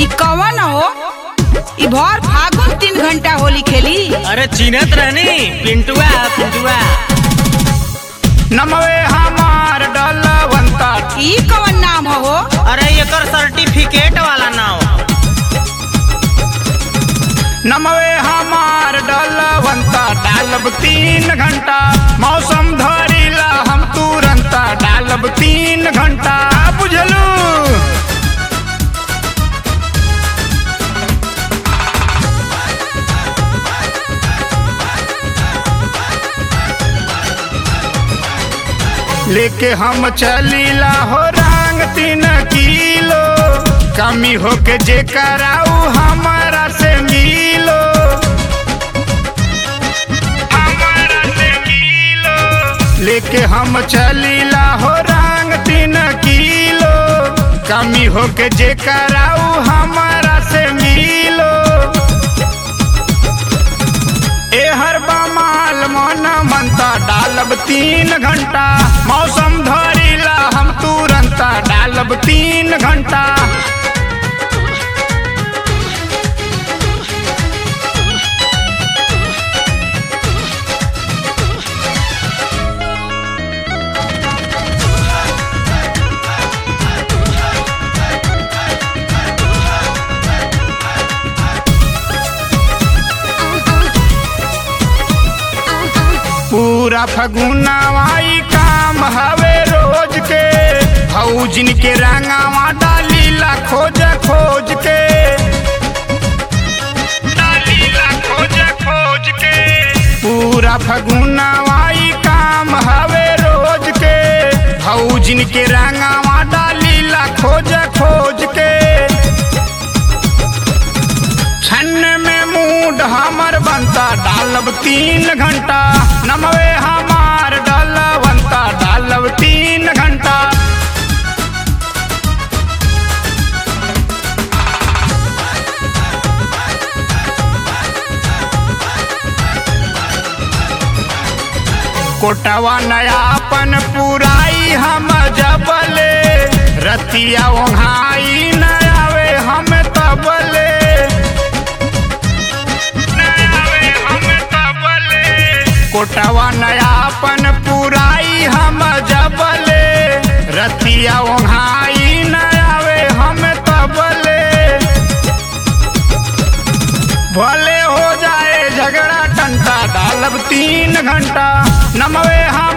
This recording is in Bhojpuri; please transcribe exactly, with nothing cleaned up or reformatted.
ई कवन हो? ई भर फागुन तीन घंटा होली खेली। अरे चिन्हत रहनी पिंटुआ पिंटुआ नमवे हमार डलवंता। ई कवन नाम हो? अरे एकर सर्टिफिकेट वाला नाम। नमवे हमार डलवंता डालब तीन घंटा मौसम धरिला हम तुरंता डालब तीन घंटा बुझलू। लेके हम चलीला हो रंग तीन किलो कमी होके जे कराऊ हमारा से मिलो हमारा से मिलो। लेके हम चलीला हो रंग तीन किलो कमी होके जे कराऊ हमारा से मिलो। ए हर बमाल मन मनता डालब तीन घंटा मौसम धरिला हम तुरंता डालब तीन घंटा। पूरा फगुनावाई काम हवे रोज के भौजिन के रंगावा डालीला खोज खोज के डालीला खोज खोज के। पूरा फगुनावाई काम हवे रोज के भौजिन के रंगावा डालीला खोज खोज के। छन्न में मूड हमर बनता डालब तीन घंटा नमवे हमार डलवंता डालब तीन घंटा। कोटवा नयापन पुराई हम जबले रतिया ओंघाई नयावे हम तबले कोटवा नयापन पुराई हम जबले रतिया ओंघाई नयावे हम तबले। भले हो जाए झगड़ा टंटा डालब तीन घंटा नमवे हम